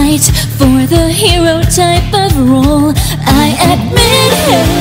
fight for the hero type of role. I admit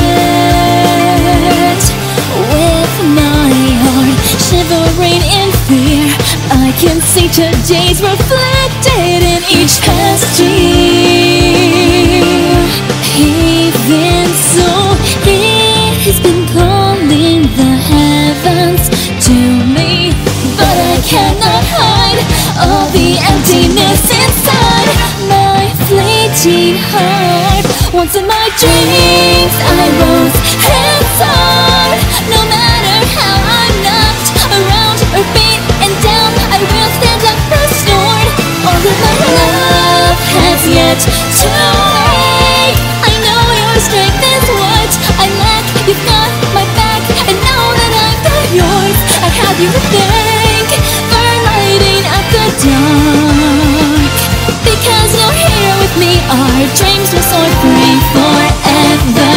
it. With my heart shivering in fear, I can see today's reflected in each past year. Even so, it has been calling the heavens to me, but I cannot hide all the emptiness inside my fleeting heart. Once in my dreams I rose hands on. No matter how I'm knocked around or beaten down, I will stand up restored. All of my love has yet to make. I know your strength is what I lack. You've got my back, and now that I've got yours, I have you to thank for lighting up the dark. Because you're here with me, our dreams will soar free forever.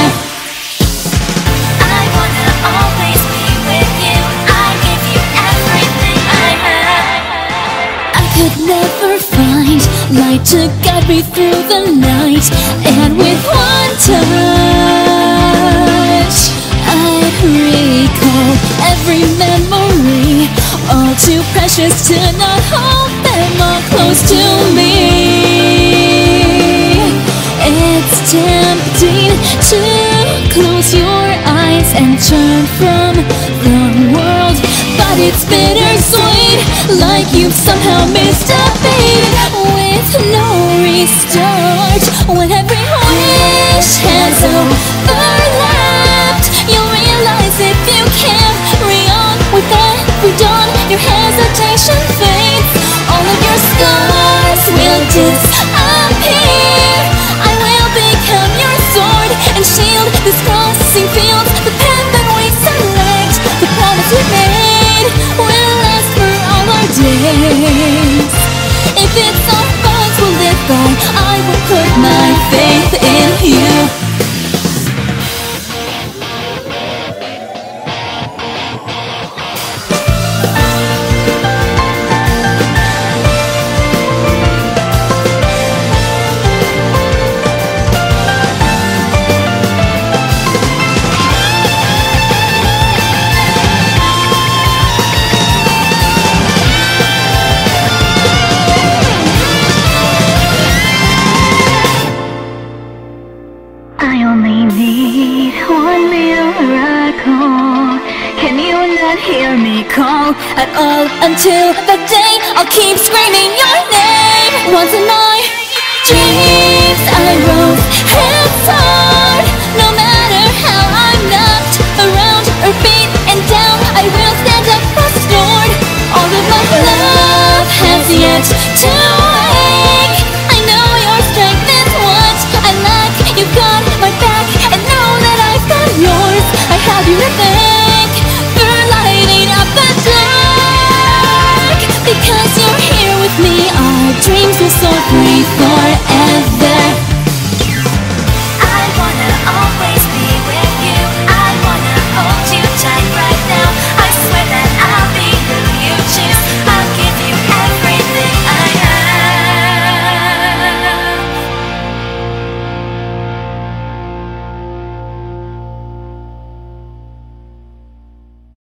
I wanna always be with you. I give you everything I have. I could never find light to guide me through the night, and with one touch I'd recall every memory, all too precious to not hold them all close to me. It's tempting to close your eyes and turn from the world, but it's bittersweet, like you've somehow missed a beat. With no restart, when every wish has overlapped, you'll realize if you carry on with every dawn, your hesitation fades. All of your scars will disappear. I will become your sword and shield, this crossing field, the path that we select. The promise we made will last for all our days. If it's our bonds we'll live by, I will put my faith in you. I only need one miracle. Can you not hear me call At all until the day I'll keep screaming your name. Once in my dreams